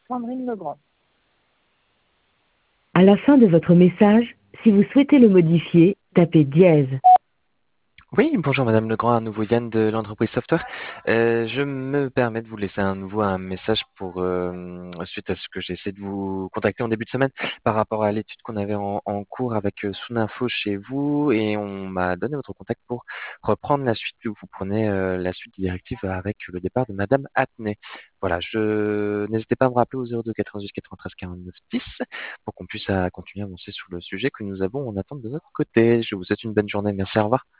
Sandrine Legrand. À la fin de votre message, si vous souhaitez le modifier, tapez dièse. Oui, bonjour Madame Legrand, à nouveau Yann de l'entreprise Software. Je me permets de vous laisser un message pour suite à ce que j'ai essayé de vous contacter en début de semaine par rapport à l'étude qu'on avait en cours avec Souninfo chez vous et on m'a donné votre contact pour reprendre la suite. Vous prenez la suite des directives avec le départ de Madame Atney. Voilà, je n'hésitez pas à me rappeler au 02 88 93 49 10 pour qu'on puisse continuer à avancer sur le sujet que nous avons en attente de notre côté. Je vous souhaite une bonne journée. Merci, au revoir.